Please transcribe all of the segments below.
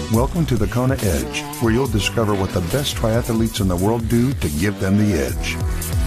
Welcome to the Kona Edge, where you'll discover what the best triathletes in the world do to give them the edge.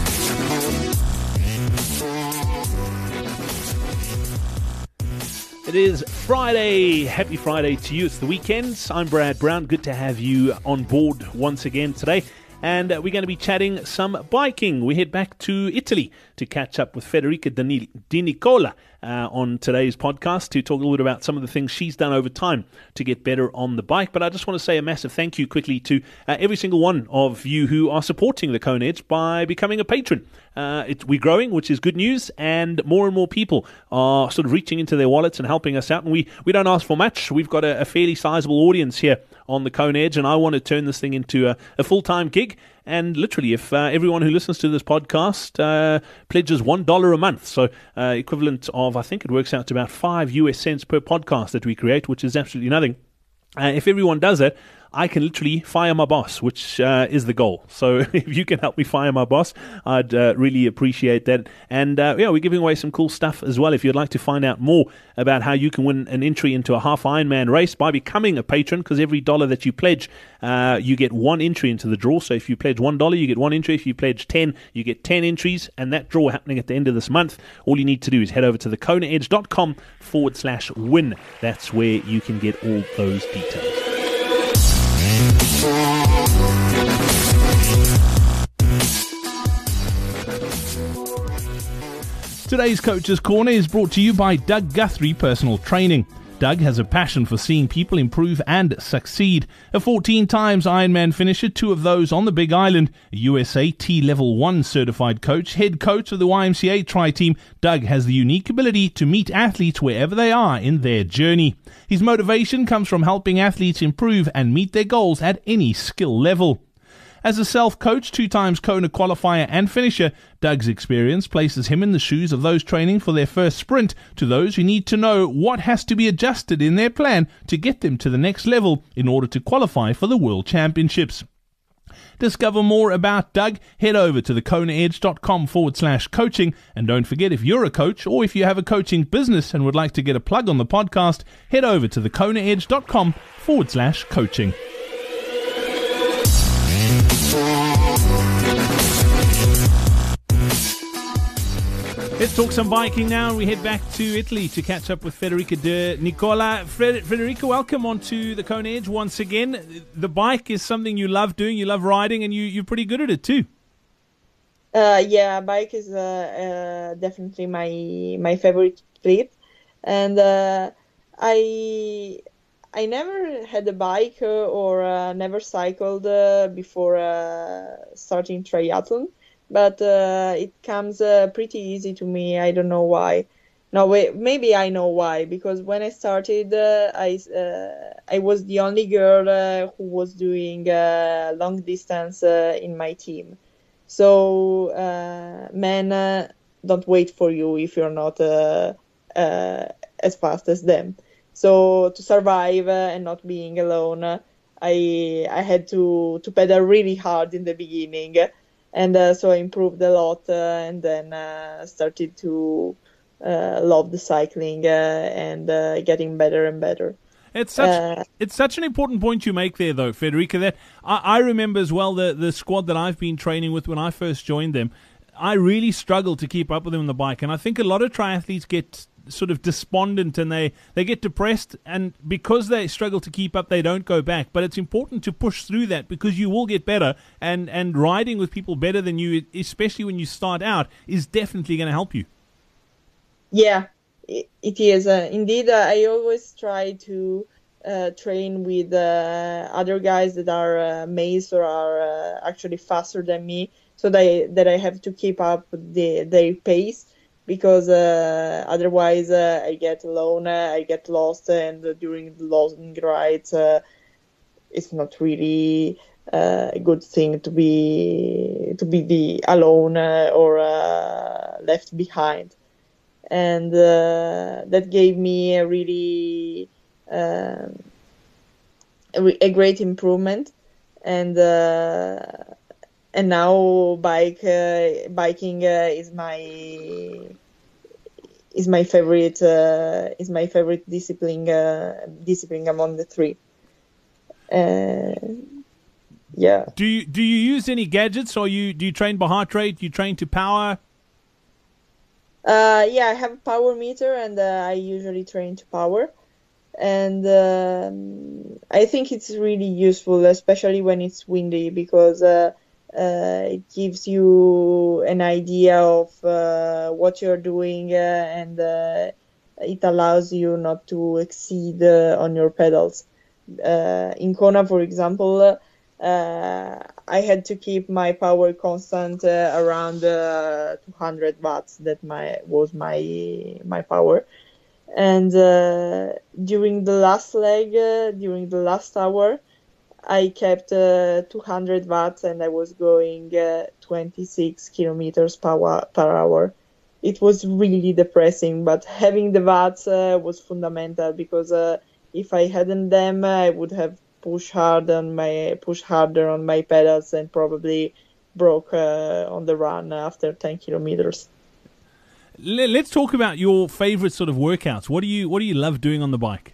It is Friday. Happy Friday to you. It's the weekend. I'm Brad Brown. Good to have you on board once again today. And we're going to be chatting some biking. We head back to Italy to catch up with Federica Di Nicola on today's podcast to talk a little bit about some of the things she's done over time to get better on the bike. But I just want to say a massive thank you quickly to every single one of you who are supporting the Kona Edge by becoming a patron. We're growing, which is good news, and more people are sort of reaching into their wallets and helping us out. And we don't ask for much. We've got a fairly sizable audience here on the Kona Edge, and I want to turn this thing into a full-time gig. And literally, if everyone who listens to this podcast pledges $1 a month, so equivalent of, I think it works out to about 5 US cents per podcast that we create, which is absolutely nothing. If everyone does that, I can literally fire my boss, which is the goal. So if you can help me fire my boss, I'd really appreciate that. And we're giving away some cool stuff as well. If you'd like to find out more about how you can win an entry into a half Ironman race by becoming a patron, because every dollar that you pledge, you get one entry into the draw. So if you pledge $1, you get one entry. If you pledge 10, you get 10 entries. And that draw happening at the end of this month. All you need to do is head over to thekonaedge.com/win. That's where you can get all those details. Today's Coach's Corner is brought to you by Doug Guthrie Personal Training. Doug has a passion for seeing people improve and succeed. A 14 times Ironman finisher, 2 of those on the Big Island, a USA T-Level 1 certified coach, head coach of the YMCA Tri-Team, Doug has the unique ability to meet athletes wherever they are in their journey. His motivation comes from helping athletes improve and meet their goals at any skill level. As a self-coach, 2 times Kona qualifier and finisher, Doug's experience places him in the shoes of those training for their first sprint to those who need to know what has to be adjusted in their plan to get them to the next level in order to qualify for the World Championships. Discover more about Doug, head over to thekonaedge.com/coaching, and don't forget, if you're a coach or if you have a coaching business and would like to get a plug on the podcast, head over to thekonaedge.com/coaching. Let's talk some biking now. We head back to Italy to catch up with Federica Di Nicola. Federica, welcome onto the Kona Edge once again. The bike is something you love doing, you love riding, and you're pretty good at it too. Bike is definitely my favorite fleet, and I never had a bike or never cycled before starting triathlon. But it comes pretty easy to me. I don't know why. No, wait, maybe I know why. Because when I started, I was the only girl who was doing long distance in my team. So men don't wait for you if you're not as fast as them. So to survive and not being alone, I had to pedal really hard in the beginning. And so I improved a lot and then started to love the cycling and getting better and better. It's such an important point you make there, though, Federica, that I remember as well the squad that I've been training with when I first joined them. I really struggled to keep up with them on the bike. And I think a lot of triathletes get sort of despondent and they get depressed, and because they struggle to keep up, they don't go back. But it's important to push through that, because you will get better, and riding with people better than you, especially when you start out, is definitely going to help you. Yeah, it is. Indeed, I always try to train with other guys that are mates or are actually faster than me, so that I have to keep up their pace. Because otherwise I get alone, I get lost, and during the long rides, it's not really a good thing to be alone or left behind. And that gave me a really a great improvement, and now biking is my favorite discipline among the 3. Yeah. Do you use any gadgets, or do you train by heart rate? Do you train to power? Yeah, I have a power meter, and I usually train to power. And I think it's really useful, especially when it's windy, because it gives you an idea of what you're doing, and it allows you not to exceed on your pedals. In Kona, for example, I had to keep my power constant around 200 watts. That was my power. And during the last leg, during the last hour, I kept 200 watts, and I was going 26 kilometers per hour. It was really depressing, but having the watts was fundamental, because if I hadn't them, I would have pushed harder on my pedals and probably broke on the run after 10 kilometers. Let's talk about your favorite sort of workouts. What do you love doing on the bike?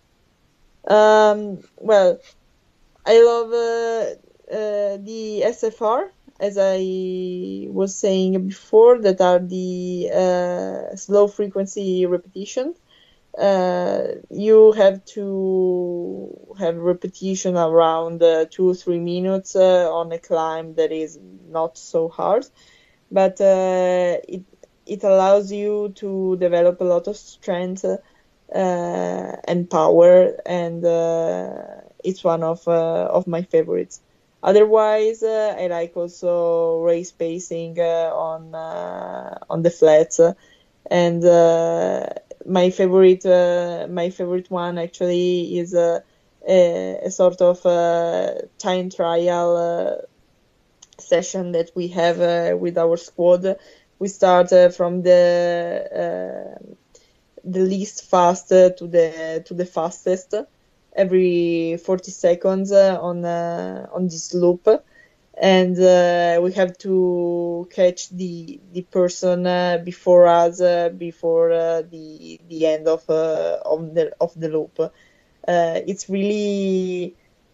Well, I love the SFR, as I was saying before, that are the slow frequency repetition. You have to have repetition around 2-3 minutes on a climb that is not so hard, but it allows you to develop a lot of strength and power, and it's one of my favorites. Otherwise, I like also race pacing on the flats, and my favorite one actually is a sort of time trial session that we have with our squad. We start from the least fast to the fastest every 40 seconds on this loop, and we have to catch the person before us before the end of the loop. It's really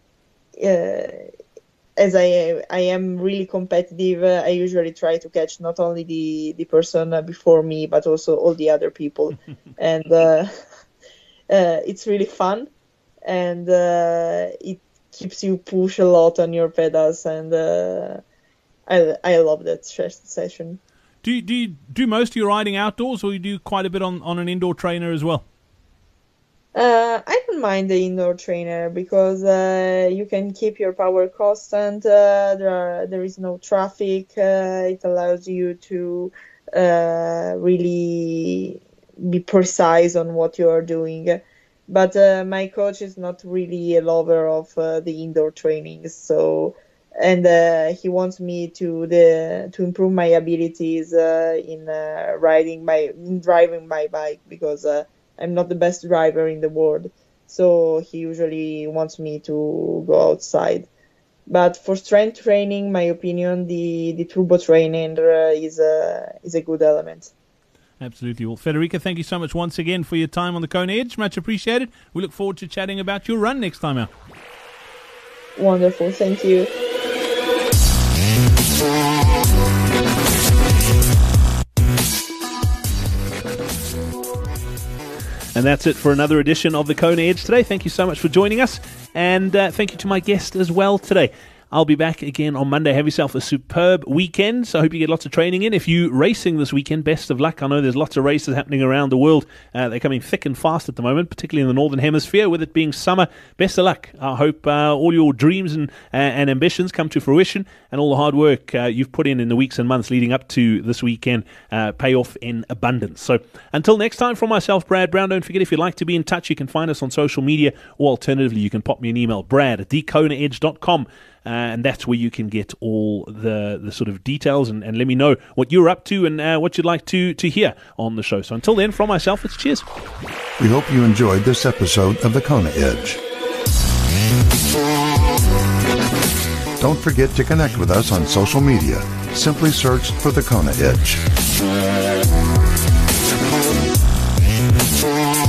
as I am really competitive, I usually try to catch not only the person before me, but also all the other people. And it's really fun, and it keeps you push a lot on your pedals, and I love that session. Do you do most of your riding outdoors, or you do quite a bit on an indoor trainer as well? I don't mind the indoor trainer, because you can keep your power constant. There is no traffic. It allows you to really be precise on what you are doing. But my coach is not really a lover of the indoor training, and he wants me to improve my abilities in driving my bike, because I'm not the best driver in the world, so he usually wants me to go outside. But for strength training, my opinion, the turbo training is a good element. Absolutely. Well, Federica, thank you so much once again for your time on the Kona Edge. Much appreciated. We look forward to chatting about your run next time out. Wonderful. Thank you. And that's it for another edition of the Kona Edge today. Thank you so much for joining us, and thank you to my guest as well today. I'll be back again on Monday. Have yourself a superb weekend. So I hope you get lots of training in. If you're racing this weekend, best of luck. I know there's lots of races happening around the world. They're coming thick and fast at the moment, particularly in the Northern Hemisphere, with it being summer. Best of luck. I hope all your dreams and ambitions come to fruition, and all the hard work you've put in the weeks and months leading up to this weekend pay off in abundance. So until next time, from myself, Brad Brown, don't forget, if you'd like to be in touch, you can find us on social media, or alternatively, you can pop me an email, brad@thekonaedge.com. And that's where you can get all the sort of details and let me know what you're up to and what you'd like to hear on the show. So until then, from myself, it's cheers. We hope you enjoyed this episode of the Kona Edge. Don't forget to connect with us on social media. Simply search for the Kona Edge.